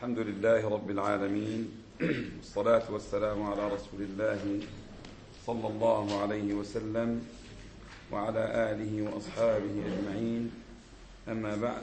الحمد لله رب العالمين، والصلاة والسلام على رسول الله صلى الله عليه وسلم وعلى آله وأصحابه أجمعين. أما بعد،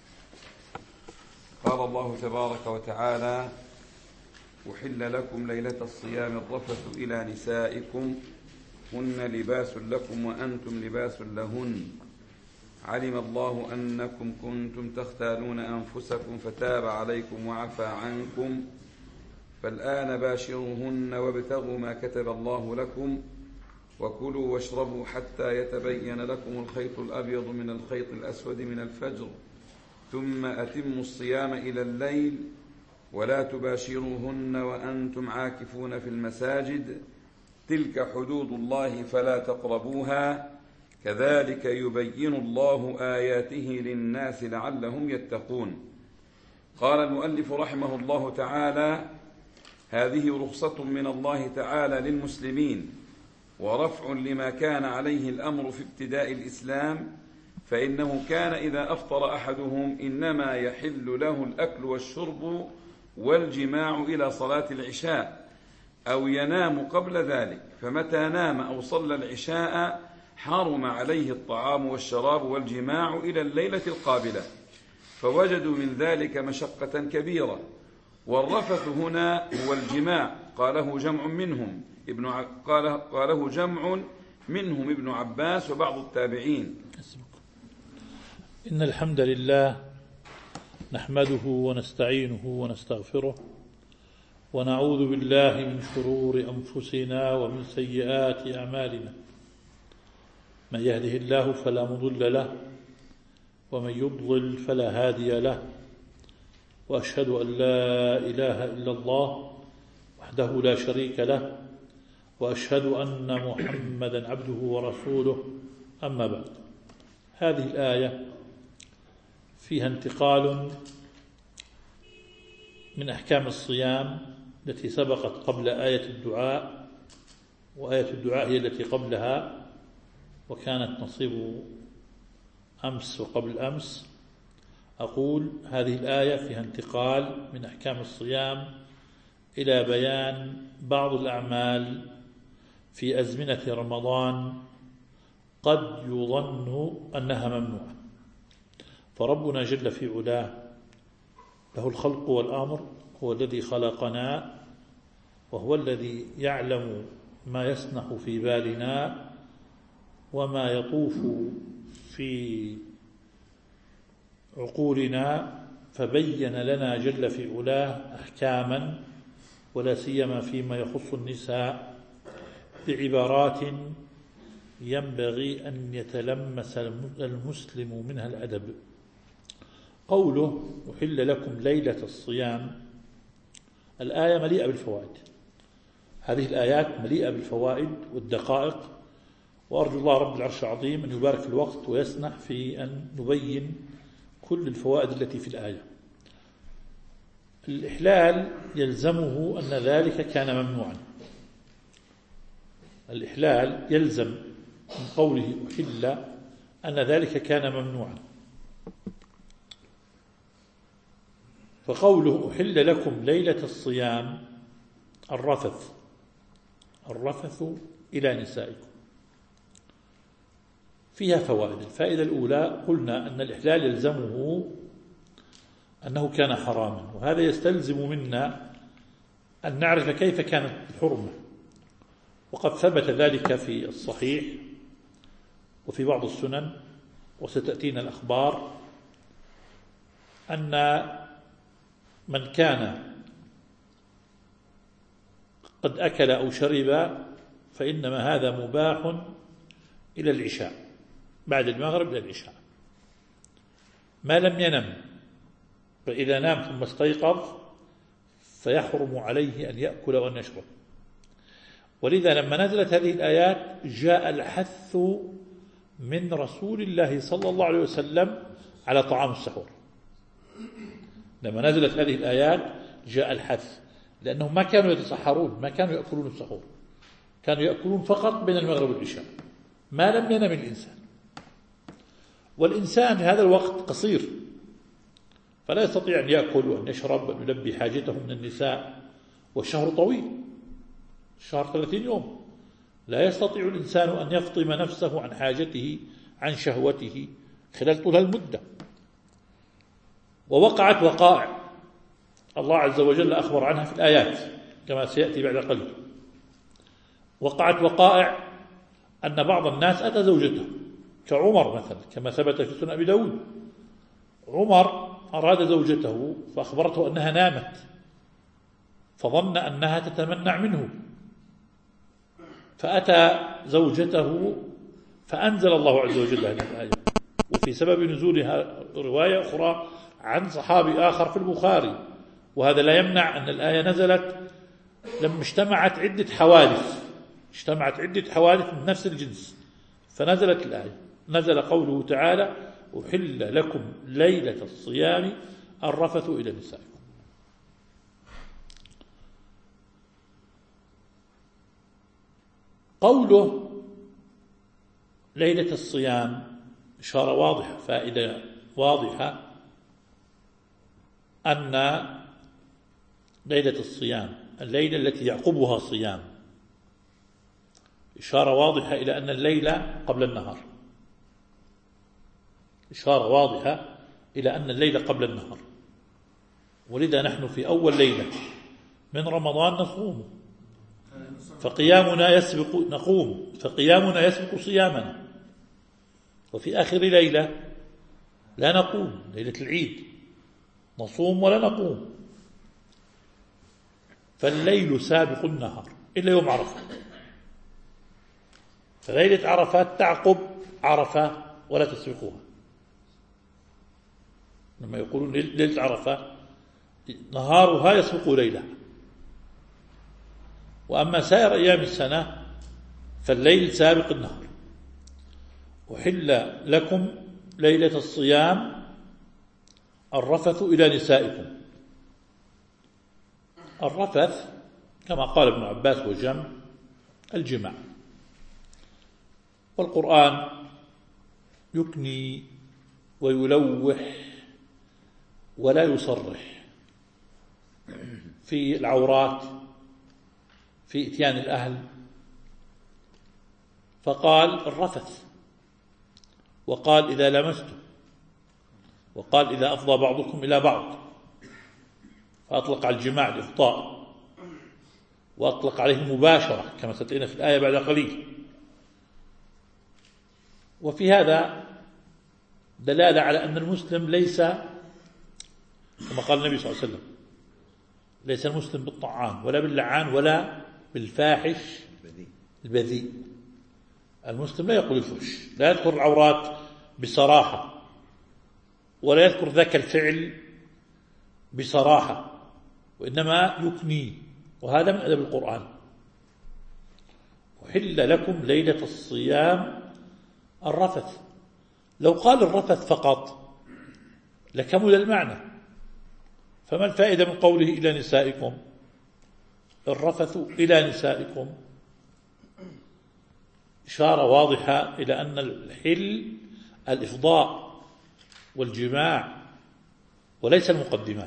قال الله تبارك وتعالى: أحل لكم ليلة الصيام الرفث إلى نسائكم هن لباس لكم وأنتم لباس لهن علم الله أنكم كنتم تختانون أنفسكم فتاب عليكم وعفى عنكم فالآن باشروهن وابتغوا ما كتب الله لكم وكلوا واشربوا حتى يتبين لكم الخيط الأبيض من الخيط الأسود من الفجر ثم أتموا الصيام إلى الليل ولا تباشروهن وأنتم عاكفون في المساجد تلك حدود الله فلا تقربوها كذلك يبين الله آياته للناس لعلهم يتقون. قال المؤلف رحمه الله تعالى: هذه رخصة من الله تعالى للمسلمين ورفع لما كان عليه الأمر في ابتداء الإسلام، فإنه كان إذا أفطر أحدهم إنما يحل له الأكل والشرب والجماع إلى صلاة العشاء أو ينام قبل ذلك، فمتى نام أو صلى العشاء حرم عليه الطعام والشراب والجماع إلى الليلة القابلة، فوجدوا من ذلك مشقة كبيرة. والرفث هنا هو الجماع، قاله جمع منهم ابن عباس وبعض التابعين. إن الحمد لله نحمده ونستعينه ونستغفره ونعوذ بالله من شرور أنفسنا ومن سيئات أعمالنا، من يهده الله فلا مضل له ومن يضلل فلا هادي له، وأشهد أن لا إله إلا الله وحده لا شريك له، وأشهد أن محمدا عبده ورسوله. أما بعد، هذه الآية فيها انتقال من أحكام الصيام التي سبقت قبل آية الدعاء، وآية الدعاء هي التي قبلها وكانت نصيب أمس وقبل أمس. أقول هذه الآية فيها انتقال من أحكام الصيام إلى بيان بعض الأعمال في أزمنة رمضان قد يظن أنها ممنوعة، فربنا جل في علاه له الخلق والأمر، هو الذي خلقنا وهو الذي يعلم ما يسنح في بالنا وما يطوف في عقولنا، فبين لنا جل في علاه أحكاما ولا سيما فيما يخص النساء بعبارات ينبغي أن يتلمس المسلم منها الأدب. قوله أحل لكم ليلة الصيام، الآية مليئة بالفوائد، هذه الآيات مليئة بالفوائد والدقائق، وأرجو الله رب العرش العظيم أن يبارك في الوقت ويسنح في أن نبين كل الفوائد التي في الآية. الإحلال يلزمه أن ذلك كان ممنوعا، الإحلال يلزم من قوله أحل أن ذلك كان ممنوعا، فقوله أحل لكم ليلة الصيام الرفث إلى نسائكم فيها فوائد. الفائدة الأولى قلنا أن الإحلال يلزمه أنه كان حراما، وهذا يستلزم منا أن نعرف كيف كانت الحرمة، وقد ثبت ذلك في الصحيح وفي بعض السنن وستأتينا الأخبار أن من كان قد أكل أو شرب فإنما هذا مباح إلى العشاء، بعد المغرب إلى العشاء، ما لم ينم، فإذا نام ثم استيقظ فيحرم عليه أن يأكل وأن يشرب. ولذا لما نزلت هذه الآيات جاء الحث من رسول الله صلى الله عليه وسلم على طعام السحور. لما نزلت هذه الآيات جاء الحث، لأنهم ما كانوا يتسحرون، ما كانوا يأكلون السحور، كانوا يأكلون فقط بين المغرب والعشاء ما لم ينم الإنسان. والإنسان في هذا الوقت قصير، فلا يستطيع أن يأكل وأن يشرب وأن يلبي حاجته من النساء، والشهر طويل، الشهر 30 يوم، لا يستطيع الإنسان أن يفطم نفسه عن حاجته عن شهوته خلال طول المدة. ووقعت وقائع الله عز وجل أخبر عنها في الآيات كما سيأتي بعد قليل. وقعت وقائع أن بعض الناس أتى زوجته كعمر مثلا، كما ثبت في سنن أبي داود. عمر أراد زوجته فأخبرته أنها نامت، فظن أنها تتمنع منه، فأتى زوجته فأنزل الله عز وجل هذه الآية. وفي سبب نزولها رواية أخرى عن صحابي آخر في البخاري، وهذا لا يمنع أن الآية نزلت لما اجتمعت عدة حوادث من نفس الجنس، فنزلت الآية. نزل قوله تعالى: أحل لكم ليلة الصيام الرفث إلى نسائكم. قوله ليلة الصيام إشارة واضحة، فائدة واضحة أن ليلة الصيام الليلة التي يعقبها صيام، إشارة واضحة إلى أن الليلة قبل النهار، إشارة واضحة إلى أن الليلة قبل النهار. ولذا نحن في أول ليلة من رمضان نصوم، فقيامنا يسبق صيامنا. وفي آخر ليلة لا نقوم، ليلة العيد نصوم ولا نقوم. فالليل سابق النهار إلا يوم عرفة، فليلة عرفات تعقب عرفة ولا تسبقها. لما يقولون ليلة عرفة نهارها يسبق ليلها، وأما سائر أيام السنة فالليل سابق النهار. أحل لكم ليلة الصيام الرفث إلى نسائكم. الرفث كما قال ابن عباس وجمع الجماع، والقرآن يكني ويلوح ولا يصرح في العورات في إتيان الأهل، فقال الرفث، وقال إذا لمستم، وقال إذا أفضى بعضكم إلى بعض، فأطلق على الجماع الإفضاء، وأطلق عليه المباشرة كما ستأتينا في الآية بعد قليل. وفي هذا دلالة على أن المسلم ليس كما قال النبي صلى الله عليه وسلم: ليس المسلم بالطعان ولا باللعان ولا بالفاحش البذيء. المسلم لا يقول الفحش، لا يذكر العورات بصراحة، ولا يذكر ذاك الفعل بصراحة، وإنما يكني، وهذا من أدب القرآن. أحل لكم ليلة الصيام الرفث. لو قال الرفث فقط لكمل المعنى، فما الفائدة من قوله إلى نسائكم؟ الرفث إلى نسائكم إشارة واضحة إلى أن الحل الإفضاء والجماع وليس المقدمات.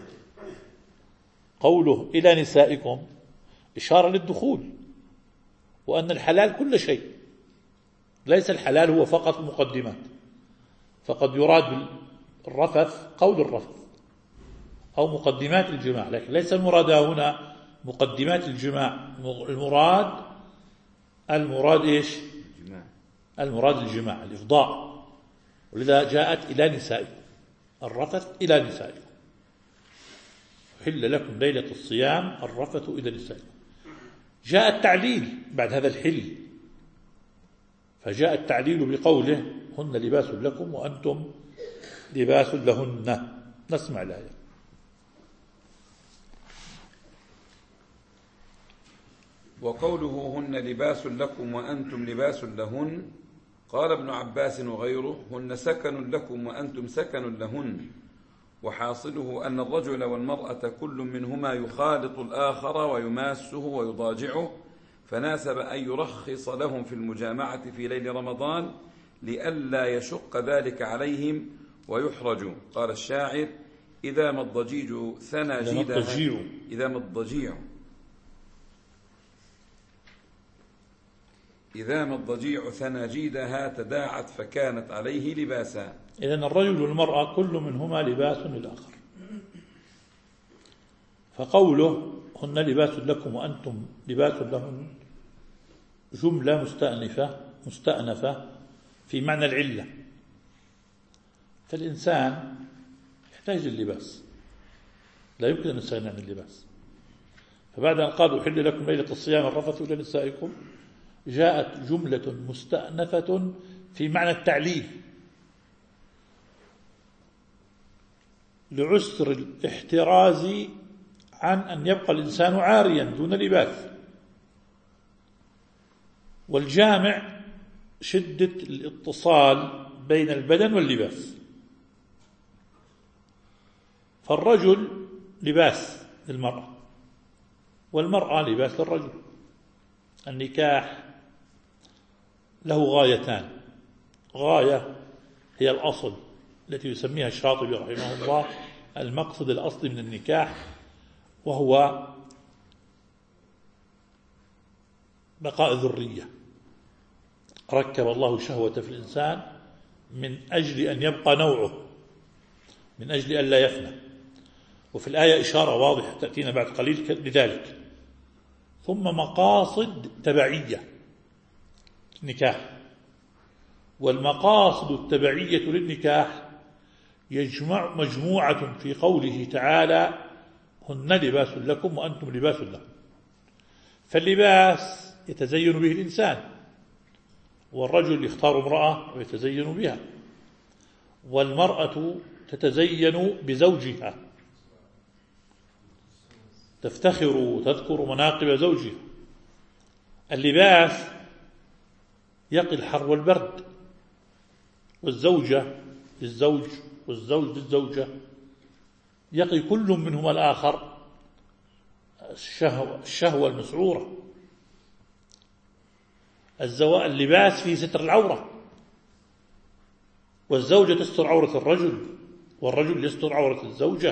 قوله إلى نسائكم إشارة للدخول، وأن الحلال كل شيء، ليس الحلال هو فقط المقدمات. فقد يراد بالرفث قول الرفث أو مقدمات الجماع، لكن ليس المراد هنا مقدمات الجماع، المراد إيش؟ المراد الجماع الإفضاء. ولذا جاءت إلى نسائكم، الرفث إلى نسائكم. حل لكم ليلة الصيام الرفث إلى نسائكم. جاء التعليل بعد هذا الحل، فجاء التعليل بقوله: هن لباس لكم وأنتم لباس لهن. نسمع الآية. وقوله هن لباس لكم وأنتم لباس لهن، قال ابن عباس وغيره: هن سكن لكم وأنتم سكن لهن، وحاصله أن الرجل والمرأة كل منهما يخالط الآخر ويماسه ويضاجعه، فناسب أن يرخص لهم في المجامعة في ليل رمضان لئلا يشق ذلك عليهم ويحرجوا. قال الشاعر: إذا ما الضجيج ثناجيدها إذا ما الضجيع ثناجيدها تداعت فكانت عليه لباسا. إذن الرجل والمرأة كل منهما لباس للآخر. فقوله هن لباس لكم وأنتم لباس لهن جملة مستأنفة في معنى العلة. فالإنسان يحتاج للباس، لا يمكن أن نستغني عن اللباس. فبعد أن قالوا أحل لكم ليلة الصيام الرفث إلى نسائكم جاءت جملة مستأنفة في معنى التعليل لعسر الاحتراز عن أن يبقى الإنسان عاريا دون لباس. والجامع شدة الاتصال بين البدن واللباس. فالرجل لباس للمرأة والمرأة لباس للرجل. النكاح له غايتان: غاية هي الأصل التي يسميها الشاطبي رحمه الله المقصد الأصلي من النكاح، وهو بقاء ذرية. ركب الله شهوة في الإنسان من أجل أن يبقى نوعه، من أجل أن لا يفنى. وفي الآية إشارة واضحة تأتينا بعد قليل لذلك. ثم مقاصد تبعية النكاح، والمقاصد التبعية للنكاح مجموعة في قوله تعالى هن لباس لكم وأنتم لباس لهم. فاللباس يتزين به الإنسان، والرجل يختار امرأة ويتزين بها، والمرأة تتزين بزوجها، تفتخر وتذكر مناقب زوجها. اللباس يقي الحر والبرد، والزوجة للزوج والزوج للزوجة يقي كل منهما الآخر الشهوة المسعورة. اللباس فيه ستر العورة، والزوجة تستر عورة الرجل والرجل يستر عورة الزوجة.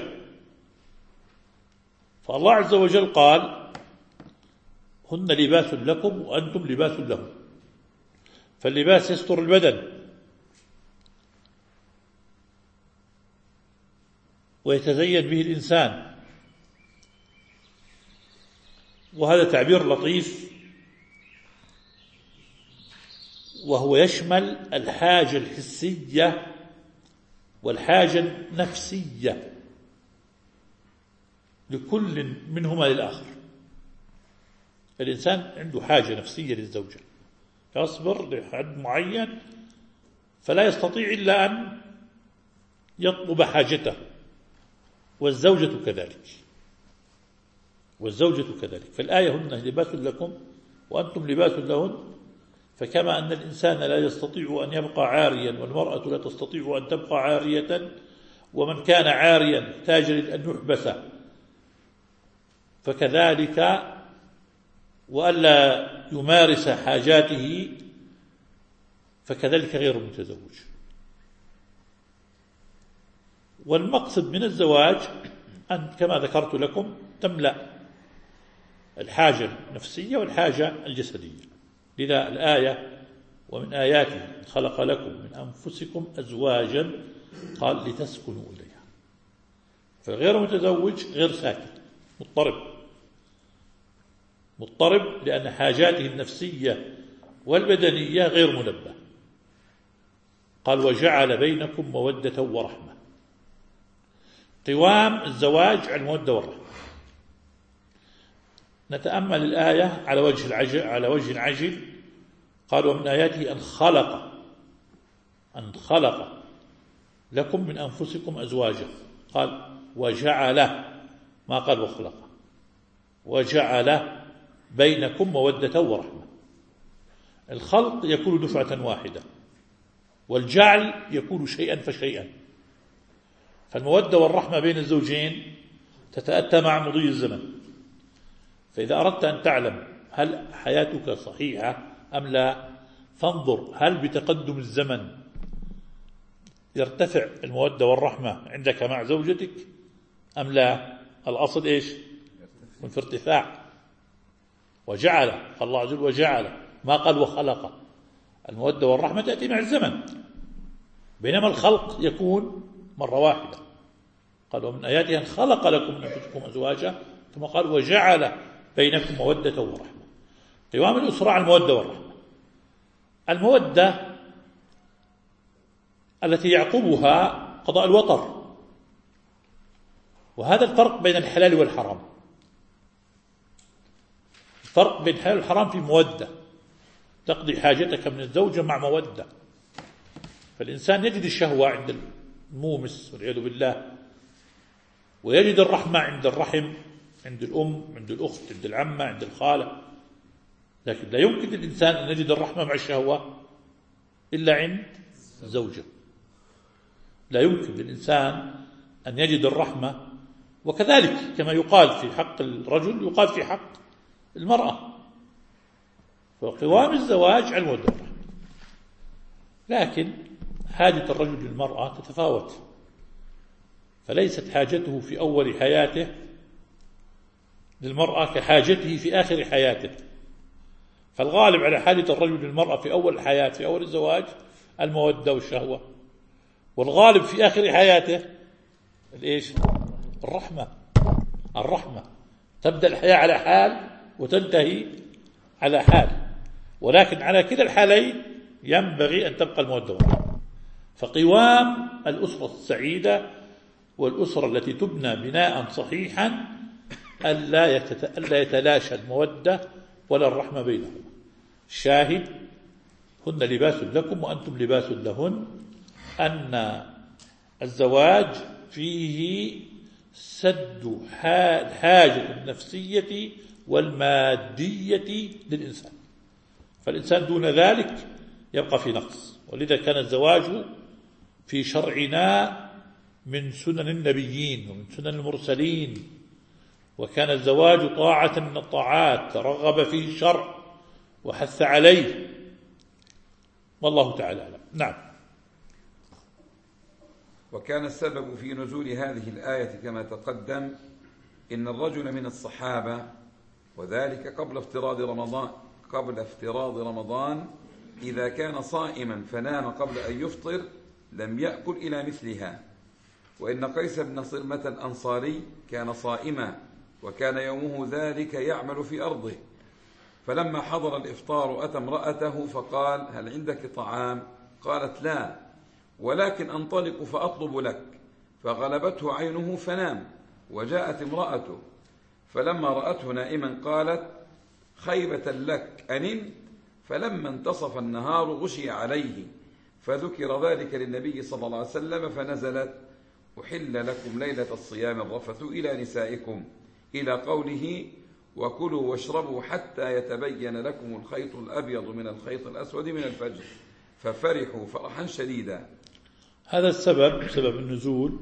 فالله عز وجل قال هن لباس لكم وأنتم لباس لهم. فاللباس يستر البدن ويتزين به الإنسان، وهذا تعبير لطيف، وهو يشمل الحاجة الحسية والحاجة النفسية لكل منهما للآخر. الإنسان عنده حاجة نفسية للزوجة، يصبر لحد معين فلا يستطيع إلا أن يطلب حاجته، والزوجة كذلك. فالآية هن لباس لكم وأنتم لباس لهن. فكما أن الإنسان لا يستطيع أن يبقى عاريا والمرأة لا تستطيع أن تبقى عارية، ومن كان عاريا تاج أن يحبس، فكذلك وألا يمارس حاجاته فكذلك غير متزوج. والمقصد من الزواج أن كما ذكرت لكم تملأ الحاجة النفسية والحاجة الجسدية. لذا الآية ومن آياته خلق لكم من أنفسكم أزواجا قال لتسكنوا إليها. فغير متزوج غير ساكن، مضطرب لأن حاجاته النفسية والبدنية غير منبه. قال وجعل بينكم مودة ورحمة. قوام الزواج على المودة والرحمة. نتأمل الآية على وجه عجل. قال ومن آياته أن خلق لكم من أنفسكم أزواجا. قال وجعل، ما قال وخلق، وجعل بينكم مودة ورحمة. الخلق يكون دفعة واحدة، والجعل يكون شيئا فشيئا. فالمودة والرحمة بين الزوجين تتأتى مع مضي الزمن. فإذا أردت أن تعلم هل حياتك صحيحة أم لا، فانظر هل بتقدم الزمن يرتفع المودة والرحمة عندك مع زوجتك أم لا؟ الأصل إيش؟ من في ارتفاع. وجعل، قال الله عز وجل وجعل، ما قال وخلق. المودة والرحمة تأتي مع الزمن، بينما الخلق يكون مرة واحدة. قال ومن آياته أن خلق لكم من أنفسكم أزواجا، ثم قال وجعل بينكم مودة ورحمة. قوام الأسرة على المودة والرحمة. المودة التي يعقبها قضاء الوطر، وهذا الفرق بين الحلال والحرام. الفرق بين الحلال والحرام في مودة، تقضي حاجتك من الزوجة مع مودة. فالإنسان يجد الشهوة عند المومس والعياذ بالله، ويجد الرحمة عند الرحم، عند الأم، عند الأخت، عند العمة، عند الخالة. لكن لا يمكن للإنسان أن يجد الرحمة مع الشهوة إلا عند الزوجة. لا يمكن للإنسان أن يجد الرحمة، وكذلك كما يقال في حق الرجل يقال في حق المرأة. فقوام الزواج على المودة والرحمة. لكن حاجة الرجل للمرأة تتفاوت، فليست حاجته في أول حياته للمرأة كحاجته في آخر حياته. فالغالب على حاجة الرجل للمرأة في أول الحياة، في أول الزواج، المودة والشهوة، والغالب في آخر حياته الإيش؟ الرحمة. تبدأ الحياة على حال وتنتهي على حال، ولكن على كلا الحالين ينبغي أن تبقى المودة والرحمة. فقوام الأسرة السعيدة والأسرة التي تبنى بناء صحيحا ألا يتلاشى المودة ولا الرحمة بينهما. الشاهد هن لباس لكم وأنتم لباس لهن، أن الزواج فيه سد الحاجة النفسية والمادية للإنسان، فالإنسان دون ذلك يبقى في نقص. ولذا كان الزواج في شرعنا من سنن النبيين ومن سنن المرسلين، وكان الزواج طاعة من الطاعات رغب فيه الشرع وحث عليه، والله تعالى أعلم. نعم. وكان السبب في نزول هذه الآية كما تقدم إن الرجل من الصحابة، وذلك قبل افتراض رمضان إذا كان صائما فنام قبل أن يفطر لم يأكل إلى مثلها. وإن قيس بن صرمة الأنصاري كان صائما، وكان يومه ذلك يعمل في أرضه، فلما حضر الإفطار أتى امرأته فقال هل عندك طعام؟ قالت لا، ولكن أنطلق فأطلب لك، فغلبته عينه فنام. وجاءت امرأته فلما رأته نائما قالت خيبة لك أنمت؟ فلما انتصف النهار غشي عليه، فذكر ذلك للنبي صلى الله عليه وسلم فنزلت أحل لكم ليلة الصيام الرفث إلى نسائكم، إلى قوله وكلوا واشربوا حتى يتبين لكم الخيط الأبيض من الخيط الأسود من الفجر، ففرحوا فرحا شديدا. هذا السبب، سبب النزول،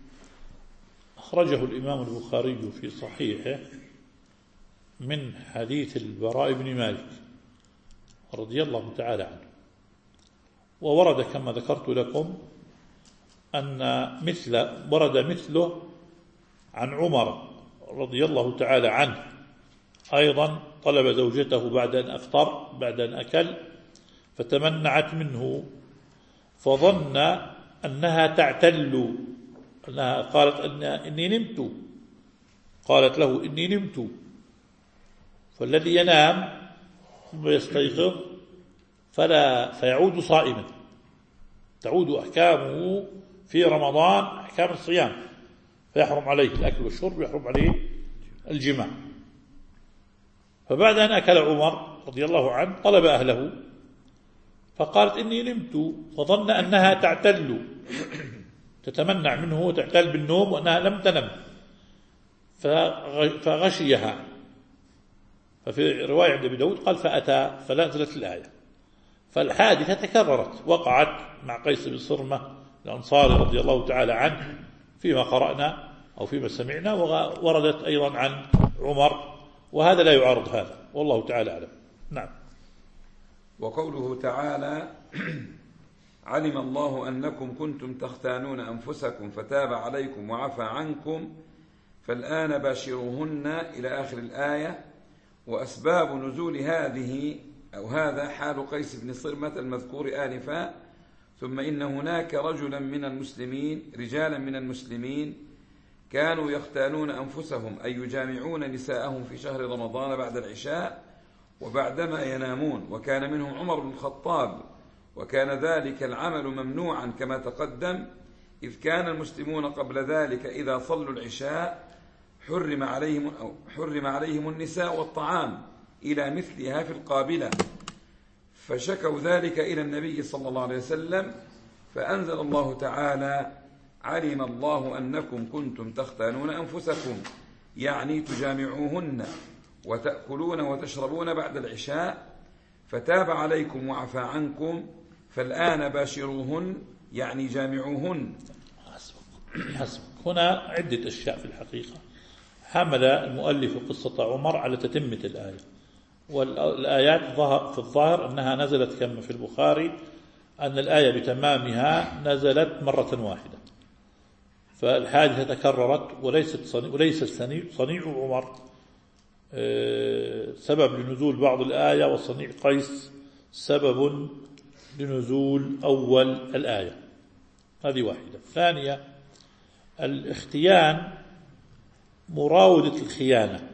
أخرجه الإمام البخاري في صحيحه من حديث البراء بن مالك رضي الله تعالى عنه، وورد كما ذكرت لكم أن ورد مثله عن عمر رضي الله تعالى عنه أيضا، طلب زوجته بعد أن أفطر، بعد أن أكل، فتمنعت منه فظن أنها تعتل، أنها قالت إني نمت، قالت له إني نمت. فالذي ينام ثم يستيقظ فيعود صائما، تعود أحكامه في رمضان أحكام الصيام، فيحرم عليه الأكل والشرب، يحرم عليه الجماع. فبعد أن أكل عمر رضي الله عنه طلب أهله، فقالت إني نمت، فظن أنها تعتل، تتمنع منه وتعتل بالنوم وأنها لم تنم، فغشيها. ففي رواية عند أبي داود قال فأتى فنزلت الآية. فالحادثة تكررت، وقعت مع قيس بن صرمة الأنصاري رضي الله تعالى عنه فيما قرأنا أو فيما سمعنا، ووردت أيضا عن عمر، وهذا لا يعارض هذا، والله تعالى أعلم. نعم. وقوله تعالى علم الله أنكم كنتم تختانون أنفسكم فتاب عليكم وعفى عنكم فالآن باشروهن إلى آخر الآية. وأسباب نزول هذه أو هذا حال قيس بن صرمة المذكور آنفا. ثم إن هناك رجلا من المسلمين كانوا يختانون أنفسهم أي يجامعون نساءهم في شهر رمضان بعد العشاء وبعدما ينامون، وكان منهم عمر بن الخطاب، وكان ذلك العمل ممنوعا كما تقدم، إذ كان المسلمون قبل ذلك إذا صلوا العشاء حرم عليهم النساء والطعام إلى مثلها في القابلة، فشكوا ذلك إلى النبي صلى الله عليه وسلم، فأنزل الله تعالى: علم الله أنكم كنتم تختانون أنفسكم، يعني تجامعوهن وتأكلون وتشربون بعد العشاء، فتاب عليكم وعفى عنكم، فالآن باشروهن يعني جامعوهن. حسبك. هنا عدة أشياء في الحقيقة. حمل المؤلف قصة عمر على تتمة الآية، والآيات في الظاهر أنها نزلت كما في البخاري أن الآية بتمامها نزلت مرة واحدة، فالحادثة تكررت وليس صنيع عمر سبب لنزول بعض الآية، وصنيع قيس سبب لنزول أول الآية. هذه واحدة. ثانية، الاختيان مراودة الخيانة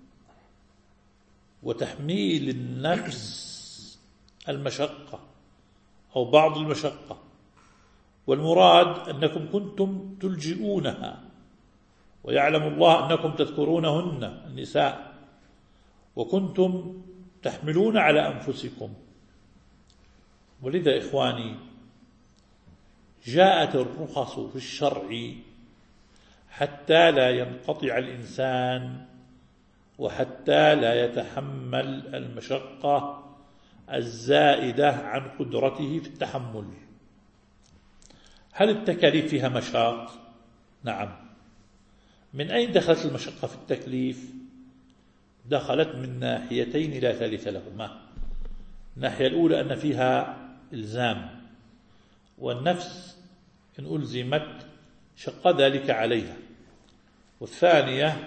وتحميل النفس المشقة أو بعض المشقة، والمراد أنكم كنتم تلجئونها، ويعلم الله أنكم تذكرونهن النساء وكنتم تحملون على أنفسكم. ولذا إخواني جاءت الرخص في الشرع حتى لا ينقطع الإنسان وحتى لا يتحمل المشقة الزائدة عن قدرته في التحمل. هل التكاليف فيها مشاق؟ نعم. من أين دخلت المشقة في التكليف؟ دخلت من ناحيتين لا ثالث لهما. الناحية الأولى أن فيها إلزام، والنفس إن ألزمت شق ذلك عليها. والثانية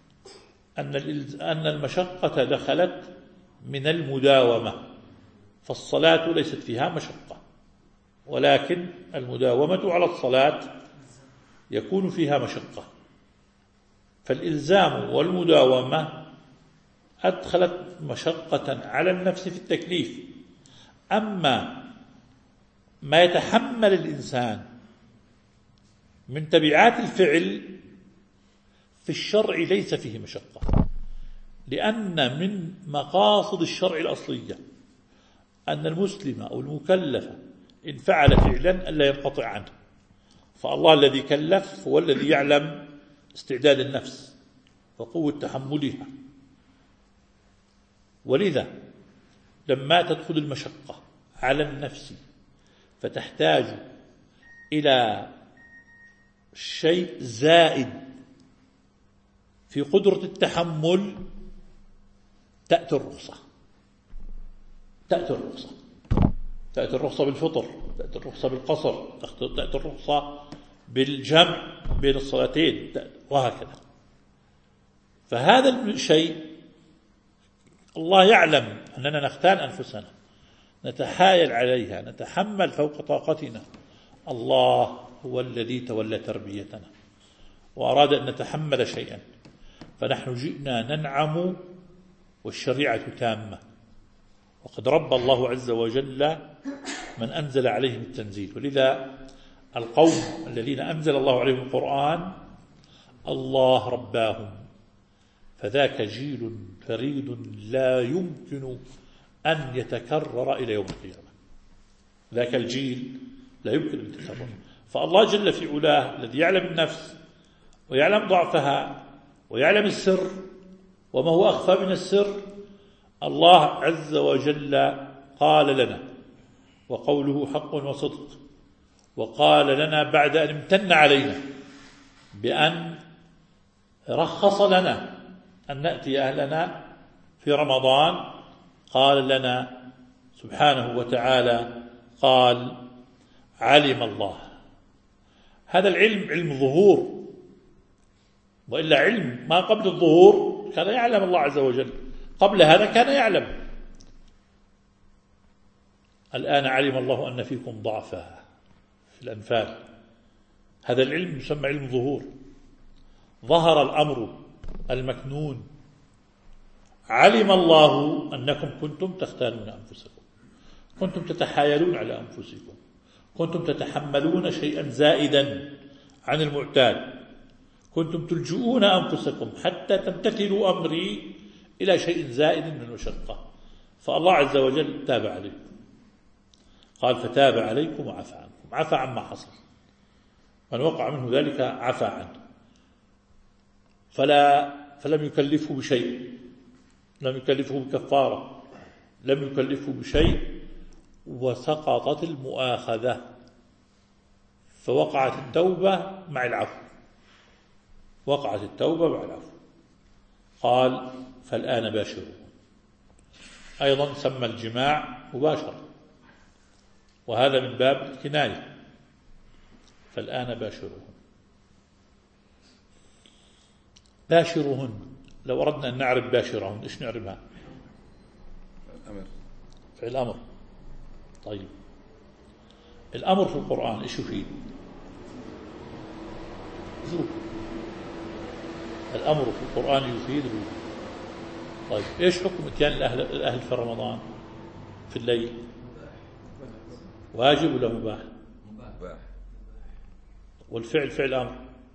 أن المشقة دخلت من المداومة، فالصلاة ليست فيها مشقة، ولكن المداومة على الصلاة يكون فيها مشقة. فالإلزام والمداومة أدخلت مشقة على النفس في التكليف. أما ما يتحمل الإنسان من تبعات الفعل في الشرع ليس فيه مشقة، لأن من مقاصد الشرع الأصلية أن المسلم أو المكلف إن فعل فعلا ألا ينقطع عنه، فالله الذي كلف هو الذي يعلم استعداد النفس وقوة تحملها. ولذا لما تدخل المشقة على النفس فتحتاج إلى شيء زائد في قدرة التحمل تأتي الرخصة. تأتي الرخصة بالفطر، تأتي الرخصة بالقصر، تأتي الرخصة بالجمع بين الصلاتين، وهكذا. فهذا الشيء الله يعلم أننا نختان أنفسنا، نتحايل عليها، نتحمل فوق طاقتنا. الله هو الذي تولى تربيتنا وأراد أن نتحمل شيئا، فنحن جئنا ننعم والشريعة تامة، وقد رب الله عز وجل من أنزل عليهم التنزيل. ولذا القوم الذين أنزل الله عليهم القرآن الله رباهم، فذاك جيل فريد لا يمكن أن يتكرر إلى يوم القيامة. ذاك الجيل لا يمكن أن يتكرر. فالله جل في علاه الذي يعلم النفس ويعلم ضعفها ويعلم السر وما هو أخفى من السر، الله عز وجل قال لنا، وقوله حق وصدق، وقال لنا بعد أن امتن علينا بأن رخص لنا أن نأتي أهلنا في رمضان، قال لنا سبحانه وتعالى، قال علم الله. هذا العلم علم ظهور، وإلا علم ما قبل الظهور كان يعلم الله عز وجل، قبل هذا كان يعلم. الآن علم الله أن فيكم ضعفا في الأنفال، هذا العلم يسمى علم ظهور. ظهر الأمر المكنون، علم الله أنكم كنتم تختانون أنفسكم، كنتم تتحايلون على أنفسكم، كنتم تتحملون شيئا زائدا عن المعتاد، كنتم تلجؤون أنفسكم حتى تمتثلوا أمري إلى شيء زائد من المشقة، فالله عز وجل تاب عليكم. قال فتاب عليكم وعفى عنكم، عفى عما حصل، من وقع منه ذلك عفى عنه، فلم يكلفه بشيء، لم يكلفه بكفارة، لم يكلفه بشيء، وسقطت المؤاخذة، فوقعت التوبة مع العفو، وقعت التوبة مع العفو. قال فالآن باشروا، أيضا سمى الجماع مباشرة، وهذا من باب الكناية. فالآن باشرهن. باشرهن، لو أردنا أن نعرف باشرهن إيش نعرفها؟ الأمر، فعل الأمر. طيب الأمر في القرآن إيش يفيد؟ الأمر في القرآن يفيد الوجوب. طيب إيش حكم إتيان الأهل في رمضان في الليل؟ واجب ولا مباح؟ مباح. والفعل فعل أمر،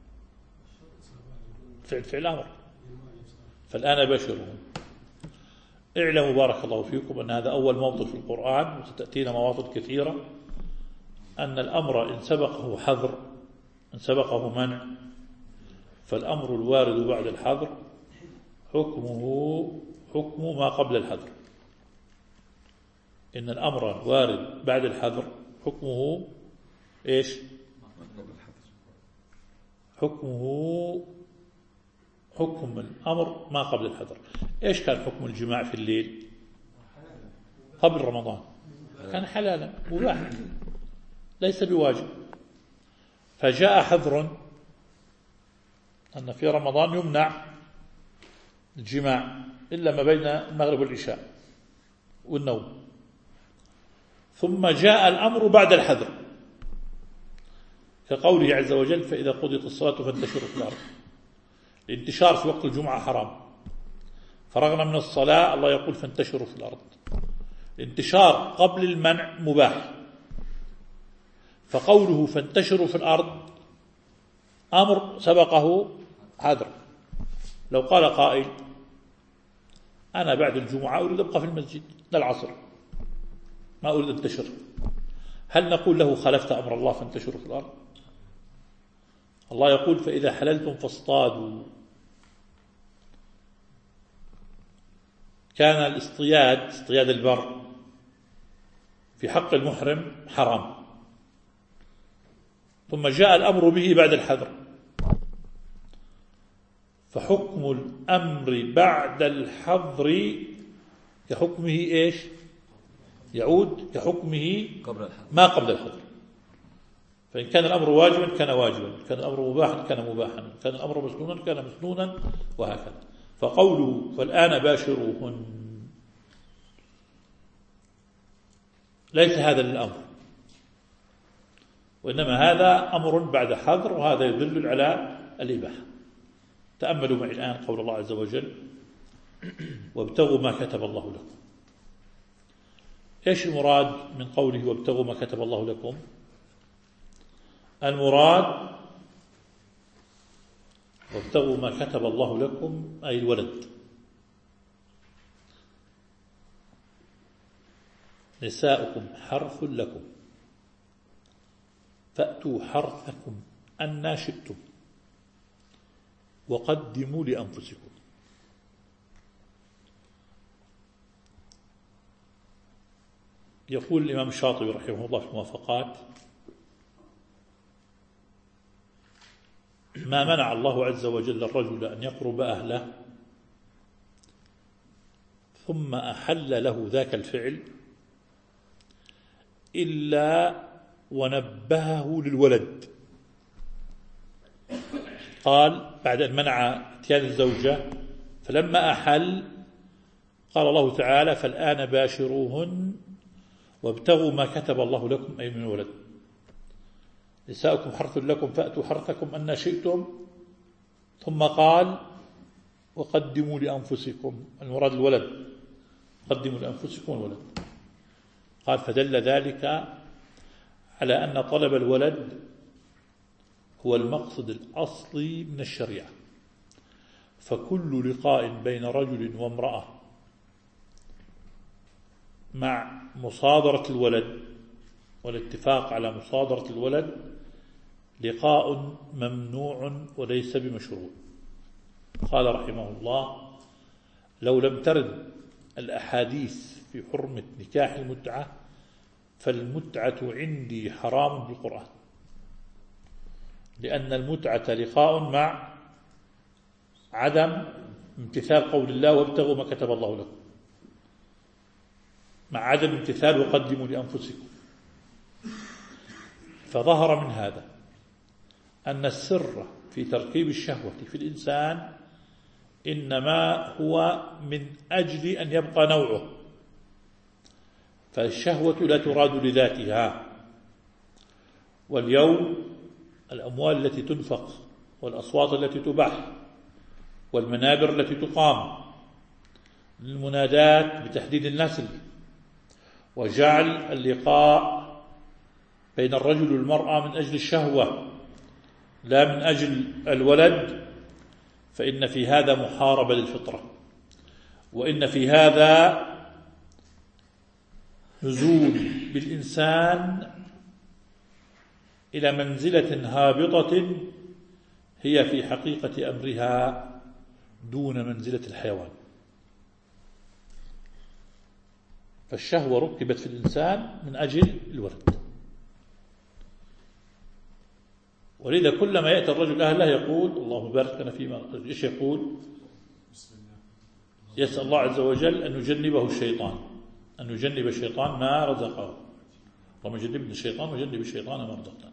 فعل أمر. فالآن باشرهم. اعلموا بارك الله فيكم أن هذا أول موطن في القرآن، وستأتينا مواطن كثيرة، أن الأمر إن سبقه حظر، إن سبقه منع، فالأمر الوارد بعد الحظر حكمه ما قبل الحظر. إن الأمر الوارد بعد الحظر حكمه إيش؟ حكمه حكم الأمر ما قبل الحظر. إيش كان حكم الجماع في الليل قبل رمضان؟ كان حلالا مباحا ليس بواجب. فجاء حظر أن في رمضان يمنع الجماع إلا ما بين المغرب والعشاء والنوم، ثم جاء الأمر بعد الحظر كقوله عز وجل فإذا قضيت الصلاة فانتشروا في الأرض. الانتشار في وقت الجمعة حرام، فرغنا من الصلاة الله يقول فانتشروا في الأرض. الانتشار قبل المنع مباح، فقوله فانتشروا في الأرض أمر سبقه حظر. لو قال قائل أنا بعد الجمعة أريد أبقى في المسجد للعصر ما أريد أن انتشر، هل نقول له خالفت أمر الله فانتشروا في الأرض؟ الله يقول فإذا حللتم فاصطادوا. كان اصطياد البر في حق المحرم حرام، ثم جاء الأمر به بعد الحظر، فحكم الأمر بعد الحظر كحكمه إيش؟ يعود كحكمه ما قبل الحظر. فإن كان الأمر واجبا كان واجبا، كان الأمر مباحا كان مباحا، كان الأمر مسنونا كان مسنونا، وهكذا. فقوله فالآن باشروهن ليس هذا للأمر، وإنما هذا أمر بعد حظر، وهذا يدل على الإباحة. تأملوا معي الآن قول الله عز وجل وابتغوا ما كتب الله لكم. إيش المراد من قوله وابتغوا ما كتب الله لكم؟ المراد وابتغوا ما كتب الله لكم أي الولد. نساؤكم حرث لكم فأتوا حرثكم أنى شئتم وقدموا لأنفسكم. يقول الإمام الشاطبي رحمه الله في الموافقات ما منع الله عز وجل الرجل أن يقرب أهله ثم أحل له ذاك الفعل إلا ونبهه للولد، قال بعد أن منع اتيان الزوجة فلما أحل قال الله تعالى فالآن باشروهن وابتغوا ما كتب الله لكم أي من ولد نساؤكم حرث لكم فأتوا حرثكم أن شئتم ثم قال وقدموا لأنفسكم المراد الولد قدموا لأنفسكم الولد قال فدل ذلك على أن طلب الولد هو المقصد الأصلي من الشريعة فكل لقاء بين رجل وامرأة مع مصادرة الولد والاتفاق على مصادرة الولد لقاء ممنوع وليس بمشروع. قال رحمه الله لو لم ترد الأحاديث في حرمة نكاح المتعة فالمتعة عندي حرام بالقرآن لأن المتعة لقاء مع عدم امتثال قول الله وابتغوا ما كتب الله لكم مع عدم امتثال وقدموا لأنفسكم. فظهر من هذا أن السر في تركيب الشهوة في الإنسان إنما هو من أجل أن يبقى نوعه فالشهوة لا تراد لذاتها. واليوم الأموال التي تنفق والأصوات التي تباح والمنابر التي تقام للمنادات بتحديد النسل وجعل اللقاء بين الرجل والمرأة من أجل الشهوة لا من أجل الولد فإن في هذا محاربة للفطرة وإن في هذا نزول بالإنسان إلى منزلة هابطة هي في حقيقة أمرها دون منزلة الحيوان. فالشهوة ركبت في الإنسان من أجل الولد ولذا كلما يأتي الرجل أهله يقول اللهم بارك لنا فيما رزقنا. إيش يقول؟ يسأل الله عز وجل أن يجنبه الشيطان أن يجنب الشيطان ما رزقه اللهم جنبنا الشيطان وجنب الشيطان ما رزقنا.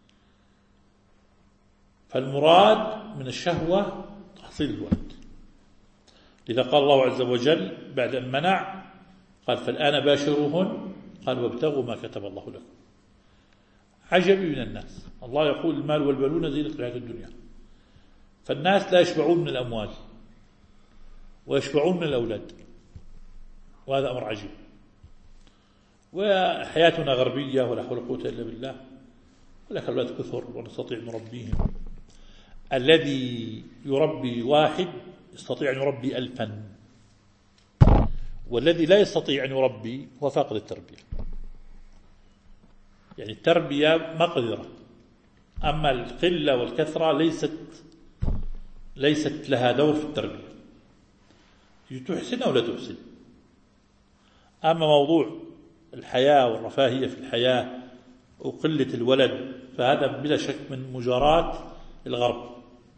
فالمراد من الشهوة تحصيل الولد. لذا قال الله عز وجل بعد أن منع قال فالآن باشروهن قال وابتغوا ما كتب الله لكم. عجبي من الناس الله يقول المال والبنون زينة الحياة الدنيا فالناس لا يشبعون من الأموال ويشبعون من الأولاد وهذا أمر عجيب. وحياتنا غربية ولا حول ولا قوة إلا بالله ولكن الأولاد كثر ونستطيع نربيهم. الذي يربي واحد يستطيع أن يربي 1000 والذي لا يستطيع أن يربي هو فاقد التربية. يعني التربية مقدرة أما القلة والكثرة ليست لها دور في التربية تحسن أو لا تحسن. أما موضوع الحياة والرفاهية في الحياة وقلة الولد فهذا بلا شك من مجارات الغرب.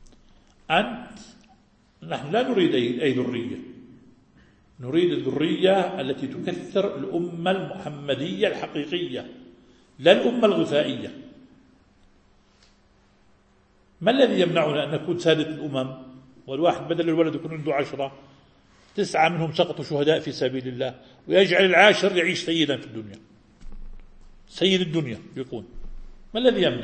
نحن لا نريد أي ذرية نريد الذرية التي تكثر الأمة المحمدية الحقيقية لا الأمة الغثائية. ما الذي يمنعنا أن نكون سادة الأمم والواحد بدل الولد يكون عنده 10 9 منهم سقطوا شهداء في سبيل الله ويجعل العاشر يعيش سيدا في الدنيا سيد الدنيا يكون. ما الذي يمنع؟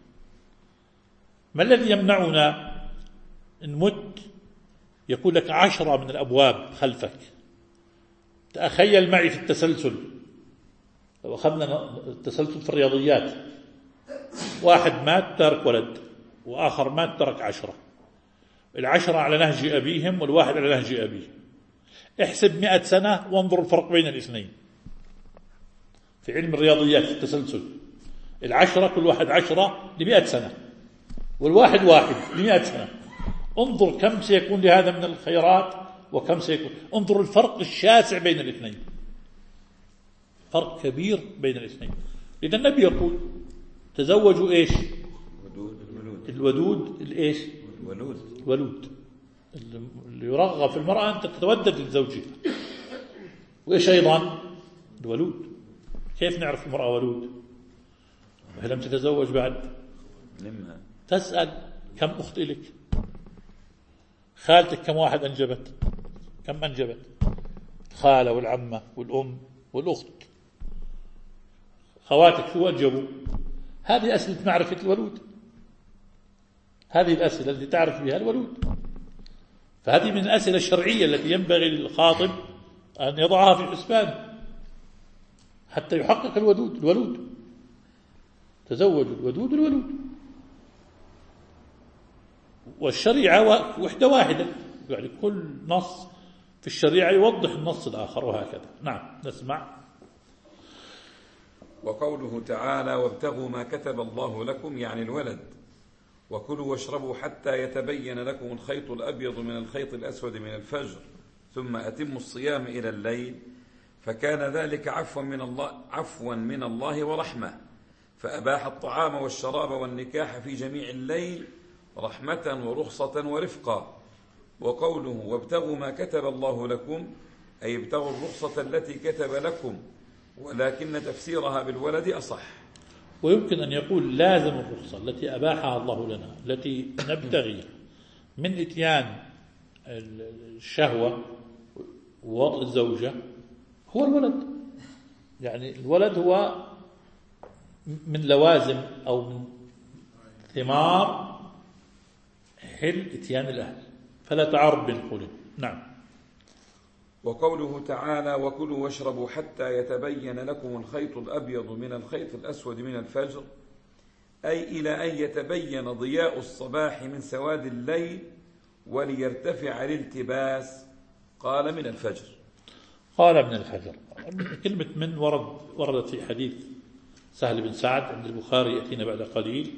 ما الذي يمنعنا إن مت يقول لك 10 من الأبواب خلفك. تأخيل معي في التسلسل لو أخذنا التسلسل في الرياضيات واحد مات ترك ولد وآخر مات ترك 10 ال10 على نهج أبيهم والواحد على نهج أبيه. احسب 100 سنة وانظر الفرق بين الاثنين في علم الرياضيات في التسلسل. 10 كل واحد 10 ل100 سنة والواحد واحد ل100 سنة. انظر كم سيكون لهذا من الخيرات وكم سيكون. انظر الفرق الشاسع بين الاثنين فرق كبير بين الاثنين. لذا النبي يقول تزوجوا ايش الودود الايش الولود اللي يرغب في المرأة أن تتودد لزوجها. وإيش أيضا الولود. كيف نعرف المرأة ولود وهي لم تتزوج بعد؟ تسأل كم أخت إلك؟ خالتك كم واحد أنجبت؟ كم أنجبت؟ الخالة والعمة والأم والأخت. خواتك شو أنجبوا؟ هذه أسئلة معرفة الولود، هذه الأسئلة التي تعرف بها الولود. فهذه من الأسئلة الشرعية التي ينبغي للخاطب أن يضعها في حسبانه حتى يحقق الولود. تزوجوا الولود. والشريعة وحدة واحدة، يعني كل نص في الشريعة يوضح النص الآخر وهكذا. نعم، نسمع. وقوله تعالى: وابتغوا ما كتب الله لكم، يعني الولد. وكلوا واشربوا حتى يتبين لكم الخيط الأبيض من الخيط الأسود من الفجر ثم أتموا الصيام إلى الليل، فكان ذلك عفوا من الله ورحمة، فأباح الطعام والشراب والنكاح في جميع الليل رحمة ورخصة ورفقا. وقوله: وابتغوا ما كتب الله لكم، أي ابتغوا الرخصة التي كتب لكم، ولكن تفسيرها بالولد أصح. ويمكن أن يقول لازم الرخصة التي أباحها الله لنا، التي نبتغي من إتيان الشهوة ووطء الزوجة، هو الولد. يعني الولد هو من لوازم أو من ثمار حل إتيان الأهل، فلا تعارض بين القولين. نعم. وقوله تعالى: وكلوا واشربوا حتى يتبين لكم الخيط الأبيض من الخيط الأسود من الفجر، أي إلى أن يتبين ضياء الصباح من سواد الليل وليرتفع الالتباس. قال: من الفجر. قال: من الفجر. كلمة من وردت في حديث سهل بن سعد عند البخاري يأتينا بعد قليل.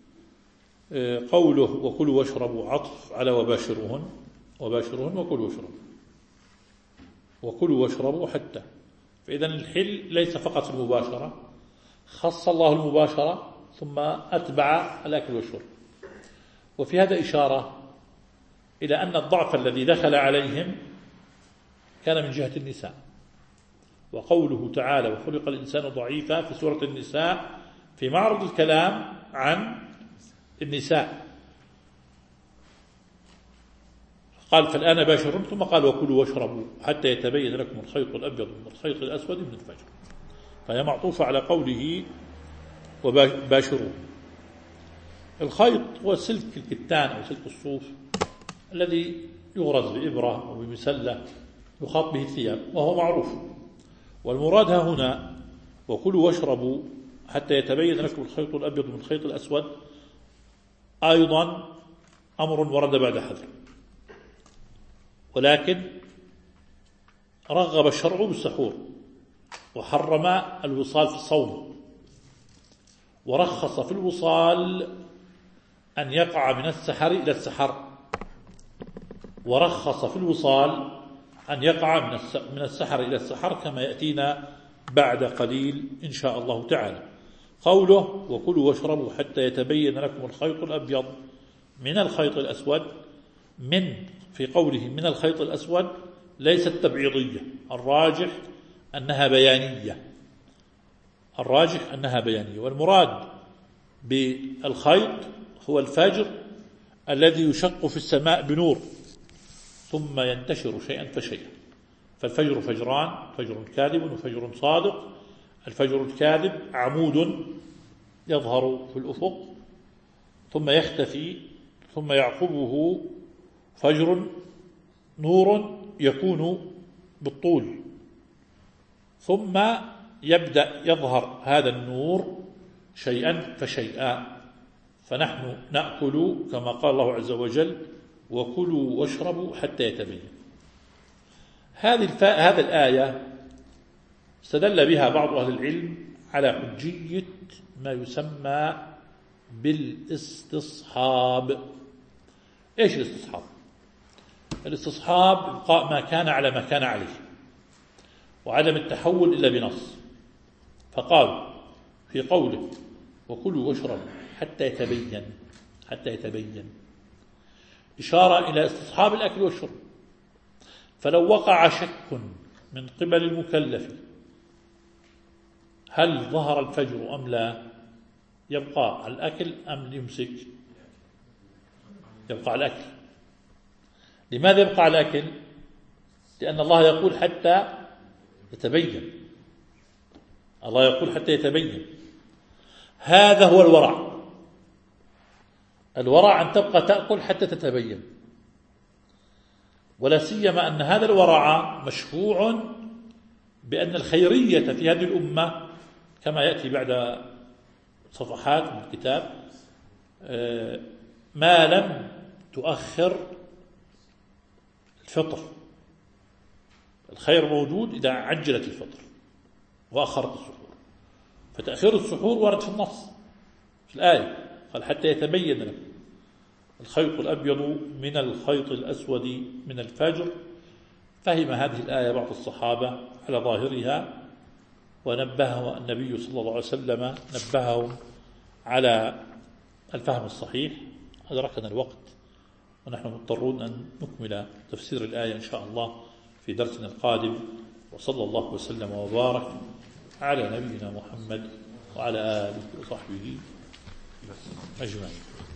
قوله: وكلوا واشربوا عطف على وباشروهن وكلوا واشربوا، وكلوا واشربوا حتى. فإذا الحل ليس فقط المباشرة، خص الله المباشرة ثم أتبع الأكل والشرب. وفي هذا إشارة إلى أن الضعف الذي دخل عليهم كان من جهة النساء. وقوله تعالى: وخلق الإنسان ضعيفا في سورة النساء في معرض الكلام عن النساء، قال: فالآن باشرون، ثم قال: وكلوا واشربوا حتى يتبين لكم الخيط الأبيض من الخيط الأسود من الفجر، فهي معطوفة على قوله وباشروا. الخيط هو سلك الكتان أو سلك الصوف الذي يغرز بإبرة أو بمسلة يخاط به الثياب، وهو معروف. والمراد هنا وكلوا واشربوا حتى يتبين لكم الخيط الأبيض من الخيط الأسود أيضا أمر ورد بعد حذر، ولكن رغب الشرع بالسحور وحرم الوصال في الصوم، ورخص في الوصال أن يقع من السحر إلى السحر، ورخص في الوصال أن يقع من السحر إلى السحر كما يأتينا بعد قليل إن شاء الله تعالى. قوله: وكلوا واشربوا حتى يتبين لكم الخيط الأبيض من الخيط الأسود، من في قوله من الخيط الأسود ليست تبعيضية، الراجح أنها بيانية. والمراد بالخيط هو الفجر الذي يشق في السماء بنور ثم ينتشر شيئا فشيئا. فالفجر فجران: فجر كاذب وفجر صادق. الفجر الكاذب عمود يظهر في الأفق ثم يختفي، ثم يعقبه فجر نور يكون بالطول، ثم يبدأ يظهر هذا النور شيئا فشيئا، فنحن نأكل كما قال الله عز وجل: وكلوا واشربوا حتى يتبين. هذه الآية استدل بها بعض أهل العلم على حجية ما يسمى بالاستصحاب. إيش الاستصحاب؟ الاستصحاب إبقاء ما كان على ما كان عليه وعدم التحول إلا بنص. فقال في قوله: وكلوا واشربوا حتى يتبين إشارة إلى استصحاب الأكل والشرب. فلو وقع شك من قبل المكلف هل ظهر الفجر أم لا، يبقى الأكل أم يمسك؟ يبقى على الأكل. لماذا يبقى على الأكل؟ لأن الله يقول حتى يتبين. الله يقول حتى يتبين. هذا هو الورع. الورع أن تبقى تأكل حتى تتبين، ولا سيما أن هذا الورع مشروع بأن الخيرية في هذه الأمة كما يأتي بعد صفحات من الكتاب ما لم تؤخر الفطر. الخير موجود إذا عجلت الفطر وأخرت السحور. فتأخير السحور ورد في النص في الآية، قال حتى يتبين لكم الخيط الأبيض من الخيط الأسود من الفجر. فهم هذه الآية بعض الصحابة على ظاهرها، ونبهه النبي صلى الله عليه وسلم نبههم على الفهم الصحيح. أدركنا الوقت ونحن مضطرون أن نكمل تفسير الآية إن شاء الله في درسنا القادم. وصلى الله وسلم وبارك على نبينا محمد وعلى آله وصحبه أجمعين.